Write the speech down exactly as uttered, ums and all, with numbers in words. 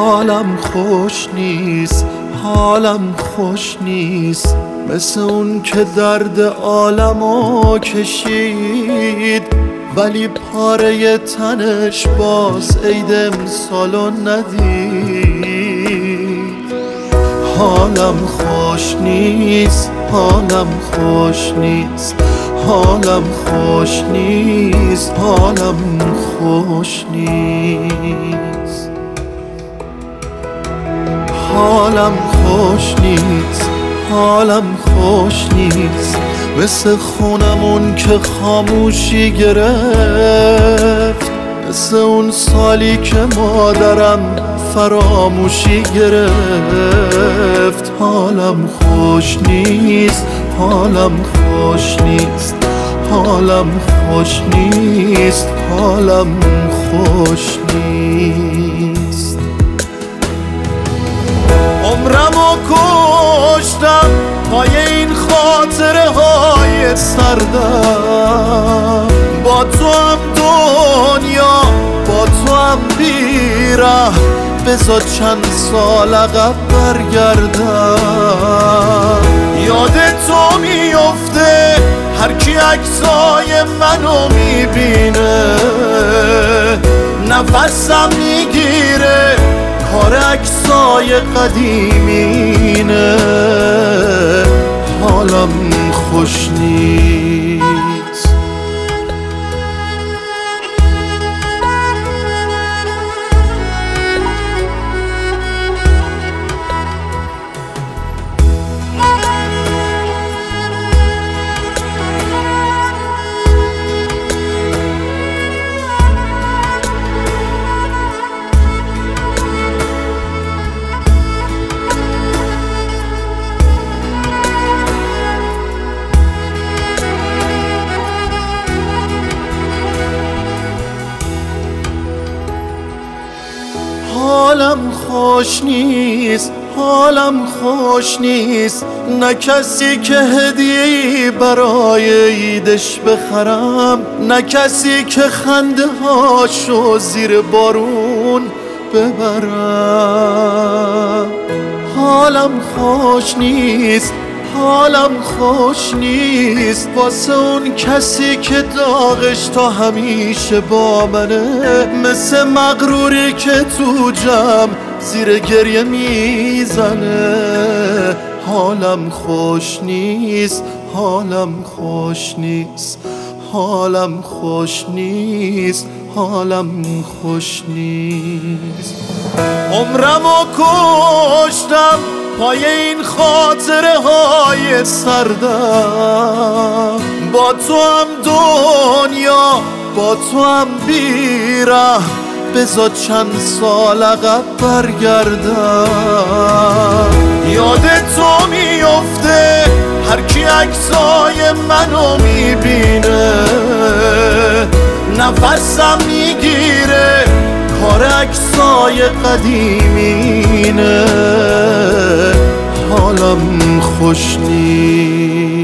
حالم خوش نیست، حالم خوش نیست، مثل اون که درد عالمو کشید ولی پاره تنش باز عید امسالو ندید. حالم خوش نیست، حالم خوش نیست، حالم خوش نیست، حالم خوش نیست، حالم خوش نیست، حالم خوش نیست، مثل خونمون که خاموشی گرفت، مثل اون سالی که مادرم فراموشی گرفت. حالم خوش نیست، حالم خوش نیست، حالم خوش نیست، حالم خوش نیست. عمرمو کشتم پای این خاطره های سردم، با تو هم دنیا با تو هم بیره، بذار چند سال عقب برگردم. یاد تو میفته هر کی عکسای منو میبینه، نفسم میگیره کار عکسای قدیمینه. حالم خوش نیست. حالم خوش نیست، حالم خوش نیست، نه کسی که هدیه‌ای برای عیدش بخرم، نه کسی که خنده هاشو زیر بارون ببرم. حالم خوش نیست، حالم خوش نیست، واسه اون کسی که داغش تا همیشه با منه، مثل مغروری که تو جمع زیر گریه میزنه. حالم خوش نیست، حالم خوش نیست، حالم خوش نیست، حالم خوش نیست. عمرمو کشتم پای این خاطره های سردم، با تو هم دنیا با تو هم بیره، بذار چند سال عقب برگردم. یاد تو میفته هر کی عکسای منو میبینه، نفسم میگیره کار عکسای قدیمینه. حالم خوش نیست.